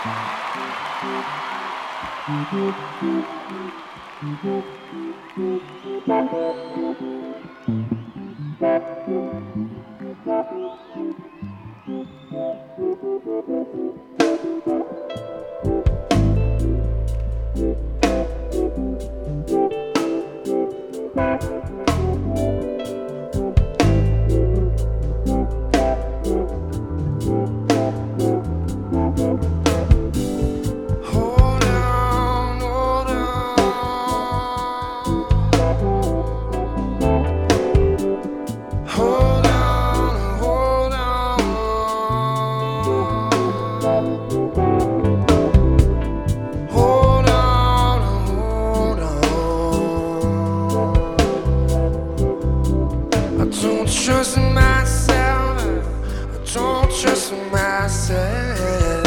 Trust in myself, I don't trust in myself.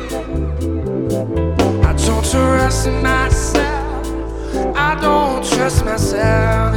I don't trust in myself, I don't trust myself.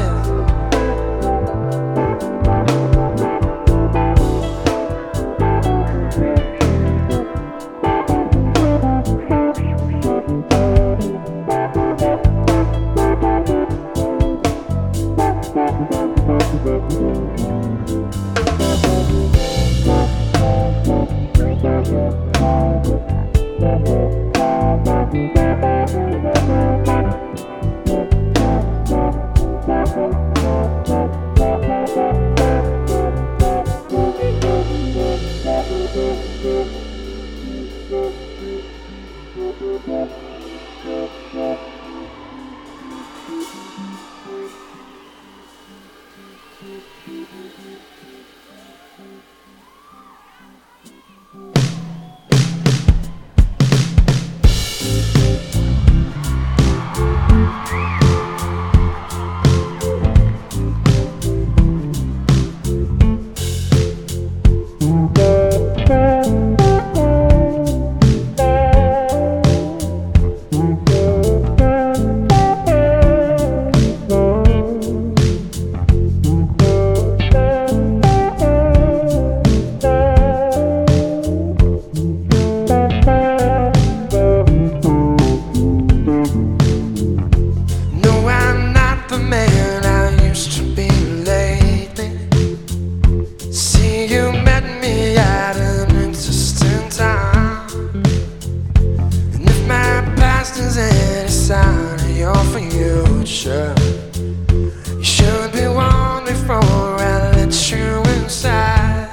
You should be one before I let you inside.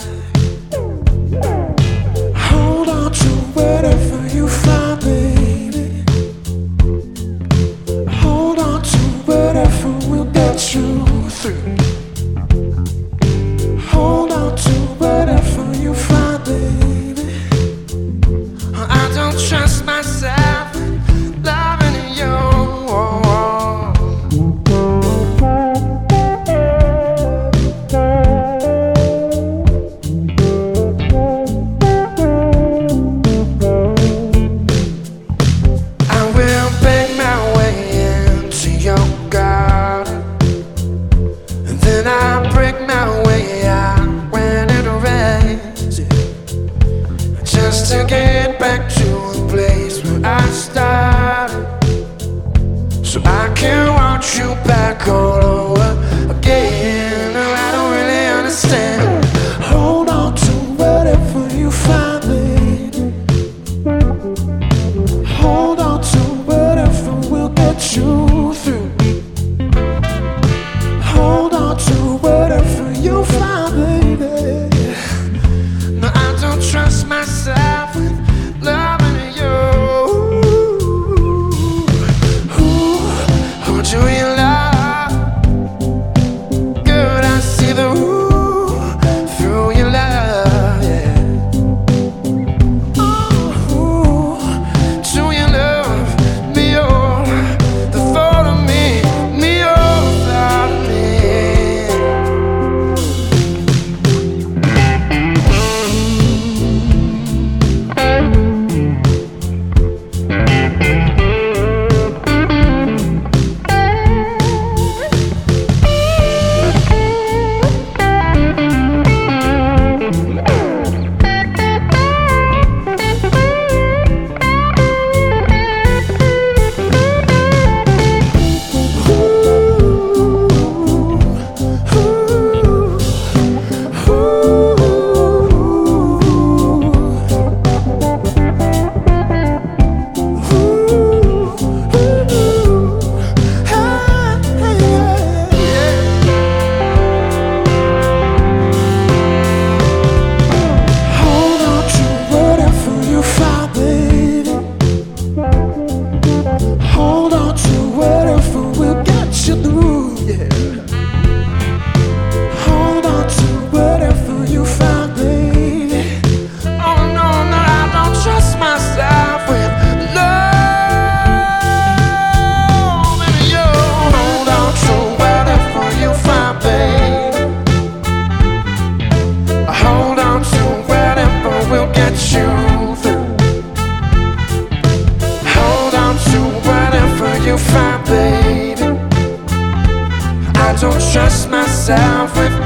Hold on to whatever you find, baby. Hold on to whatever will get you through. Hold on to whatever you find, baby. I don't trust myself loving you. To get back to the place where I started, so I can want you back all over again. No, I don't really understand. Hold on to whatever you find, baby. Hold on to whatever will get you through. Hold on to whatever you find, baby. No, I don't trust myself. Do you love you find, baby? I don't trust myself with